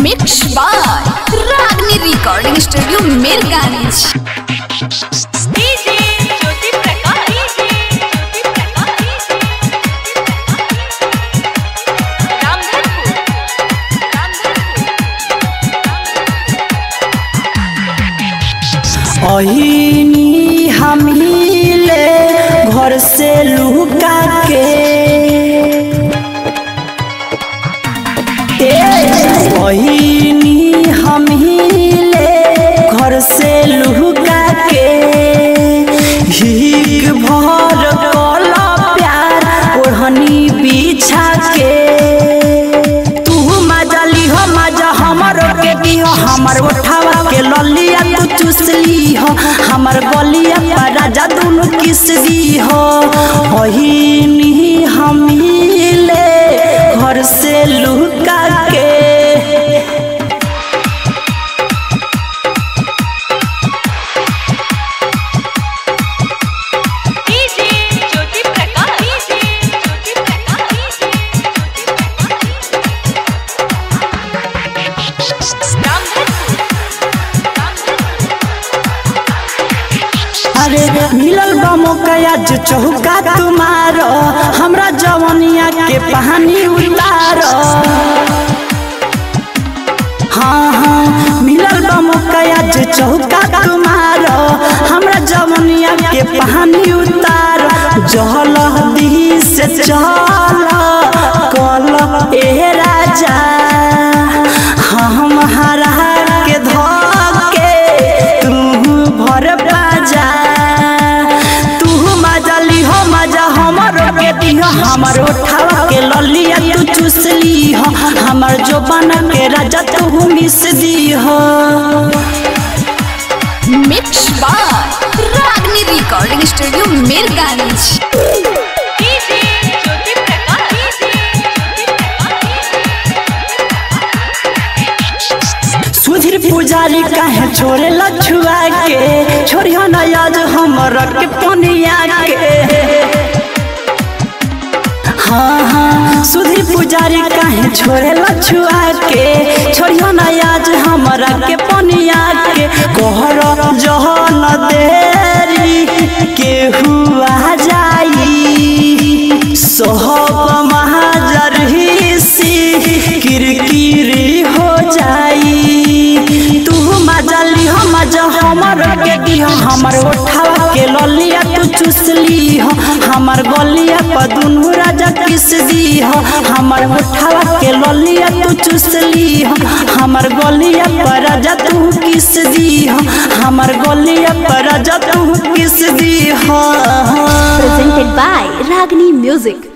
Mix by Ragini recording studio Mirganj. अहिनी हमीले घर से लुका के अहिनी हमीले घर से लुका के हिक भर कला प्यार ओढ़नी बिछा के तू मजा लिहो मजा हमरो के दिहो हमर उठावा के ललिया तू चुसली हो हमर गलिया पर राजा दोनों किस दी हो अहिनी हमीले घर से लुका के अरे मिलल बा मौका आज चौका तुम्हारो हमरा जवनिया के पानी उतारो हाँ हाँ मिलल बा मौका आज चौका तुम्हारो हमरा जवनिया के पानी उतारो जहल दी से चल कल ए राजा हम हरा के धके तू भर बाजा हमर उठावा के ललिया तू चुसली हो हमर जोबन के राजा तू मिस दी हो। Mix by Ragini recording studio Mirganj. Sudhir Pujari काहे छोड़े लछुआ के छोड़ियो ना आज हमर के पनिया के हाँ हाँ सुधीर पुजारी काहे छोड़े लछुआ के छोड़ियो ना आज हमरा के पनिया के कहर जहन देरी केहू आ जाई सोहब महाजर हिस्सी किरकिरी हो जाई तू मजा लिहो मजा हमर के दिहो हमर उठावा के ललिया तू चुसली हो हमर गलिया पर दुनू राजा किस दी हो हमर उठावा के ललिया तू चुसली हो हमर गलिया पर राजा तू किस दी हो हमर गलिया पर राजा तू किस दी हो। Presented by Ragini Music।